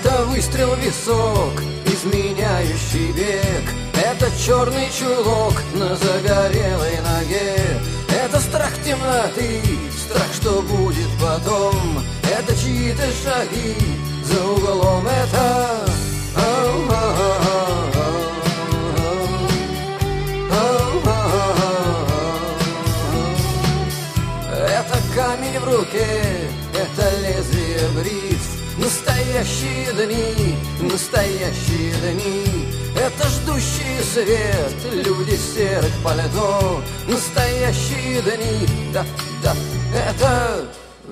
Это выстрел в висок, изменяющий век. Это черный чулок на загорелой ноге. Это страх темноты, страх, что будет потом. Это чьи-то шаги за углом. Это это камень в руке, это лезвие бритв. Настоящие дни, настоящие дни. Это ждущий свет, люди серых пальто. Настоящие дни, да, да, это...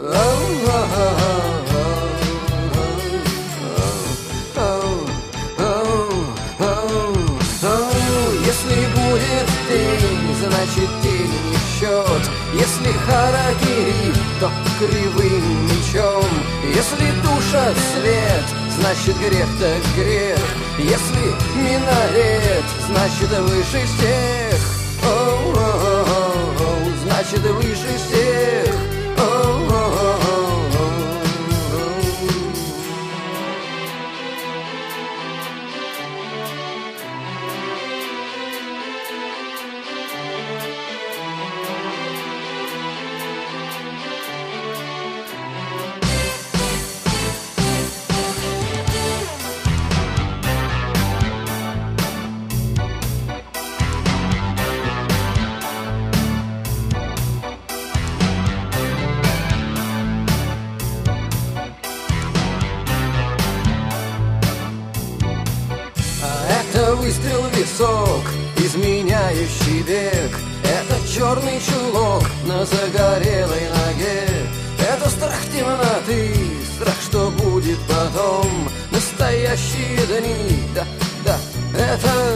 Если будет день, значит день не в счет. Если харакири, то кривым мечом. Если душа свет, значит грех так грех. Если минарет, значит выше всех. Значит выше всех. Это выстрел в висок, изменяющий век. Это черный чулок на загорелой ноге. Это страх темноты, страх, что будет потом. Настоящие дни, да, да, это...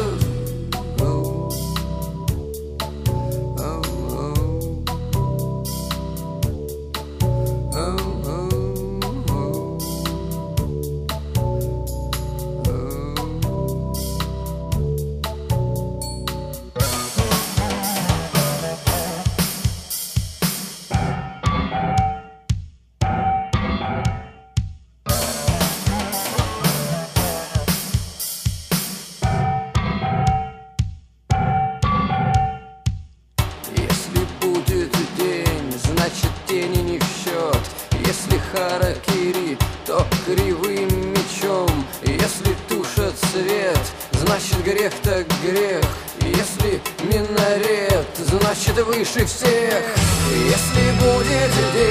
Значит тени не в счет. Если харакири, то кривым мечом. Если тушат свет, значит грех так грех. Если минарет, значит выше всех. Если будет день,